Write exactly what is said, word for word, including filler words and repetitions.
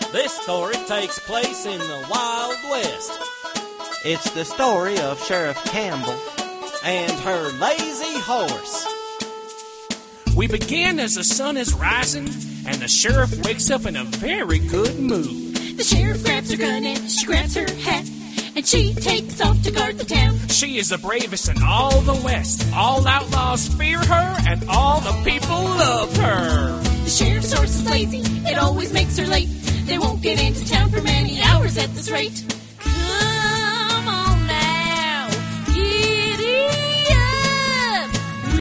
This story takes place in the Wild West. It's the story of Sheriff Campbell and her lazy horse. We begin as the sun is rising, and the sheriff wakes up in a very good mood. The sheriff grabs her gun and she grabs her hat, and she takes off to guard the town. She is the bravest in all the West. All outlaws fear her, and all the people love her. The sheriff's horse is lazy, it always makes her late. They won't get into town for many hours at this rate. Come